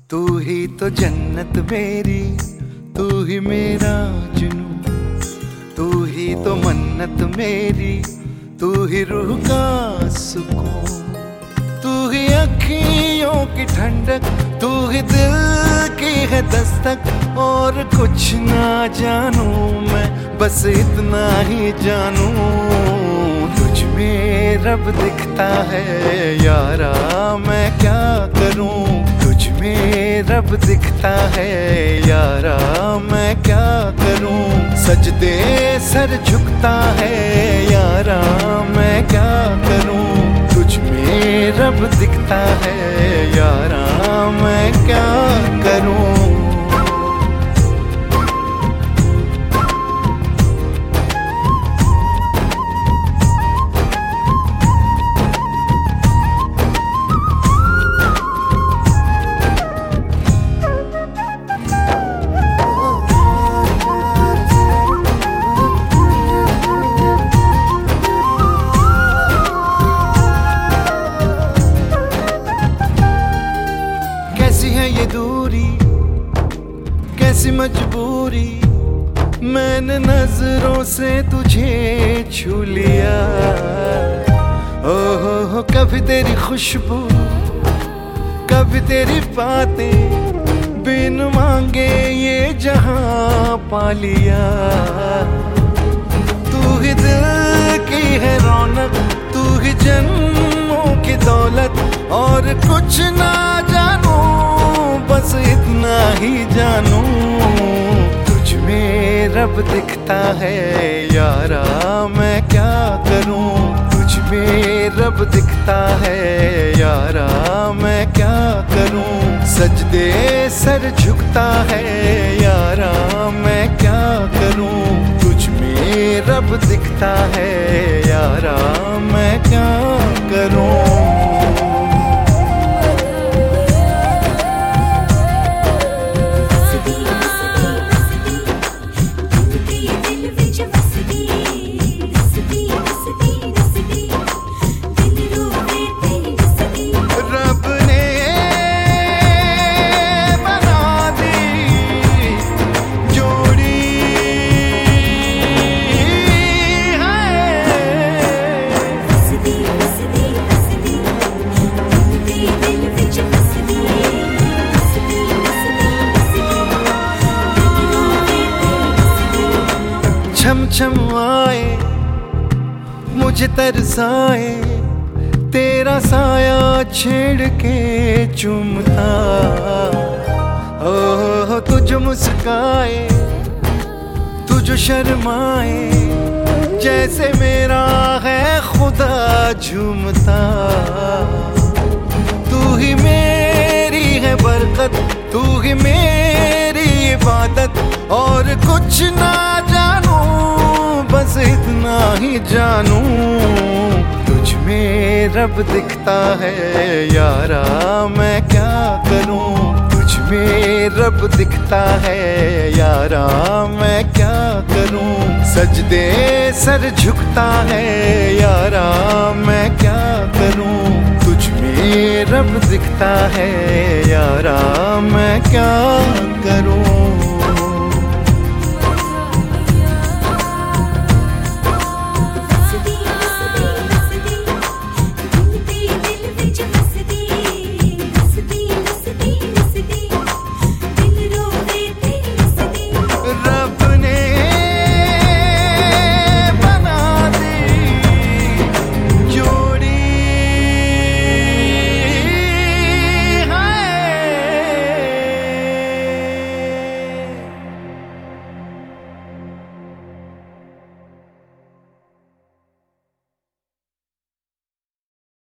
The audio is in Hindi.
तू ही तो जन्नत मेरी, तू ही मेरा जुनून, तू ही तो मन्नत मेरी, तू ही रूह का सुकून, तू ही अखियों की ठंडक, तू ही दिल की है दस्तक। और कुछ ना जानू मैं, बस इतना ही जानू, तुझ में रब दिखता है यारा, मैं क्या करूं। तुझ में रब दिखता है यारा, मैं क्या करूं। सजदे सर झुकता है यारा, मैं क्या करूं। तुझ में रब दिखता है यारा, मैं क्या करूं। कैसी है ये दूरी, कैसी मजबूरी, मैंने नजरों से तुझे छू लिया। ओहो कभी तेरी खुशबू, कभी तेरी बातें, बिन मांगे ये जहां पा लिया। तू ही दिल की है रौनक, तू ही जन्मों की दौलत, और कुछ ना जानू, बस इतना ही जानू। तुझ में रब दिखता है यारा, मैं क्या करूं। तुझ में रब दिखता है यारा, मैं क्या करूं। सजदे सर झुकता है यारा, मैं क्या करूं। तुझ में रब दिखता है यारा, मैं क्या करूं। छम छम आए मुझे तरसाए, तेरा साया छेड़ के चूमता। ओह तुझ मुस्काए, तुझ शर्माए, जैसे मेरा है खुदा झूमता। तू ही मेरी है बरकत, तू ही मेरी इबादत, और कुछ ना जानू, बस इतना ही जानू। तुझ में रब दिखता है यारा, मैं क्या करूं। तुझ में रब दिखता है यारा, मैं क्या करूं। सजदे सर झुकता है यारा, मैं क्या करूं। तुझ में रब दिखता है यारा, मैं क्या करूं।